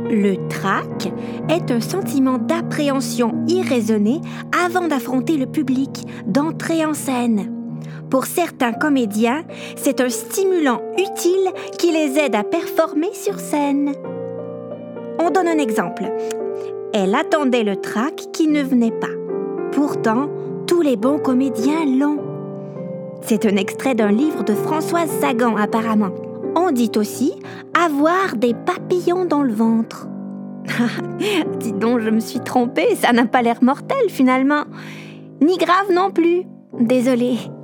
Le trac est un sentiment d'appréhension irraisonnée avant d'affronter le public, d'entrer en scène. Pour certains comédiens, c'est un stimulant utile qui les aide à performer sur scène. On donne un exemple. Elle attendait le trac qui ne venait pas. Pourtant, tous les bons comédiens l'ont. C'est un extrait d'un livre de Françoise Sagan, apparemment. On dit aussi avoir des papillons dans le ventre. Dis donc, je me suis trompée, ça n'a pas l'air mortel finalement. Ni grave non plus. Désolée.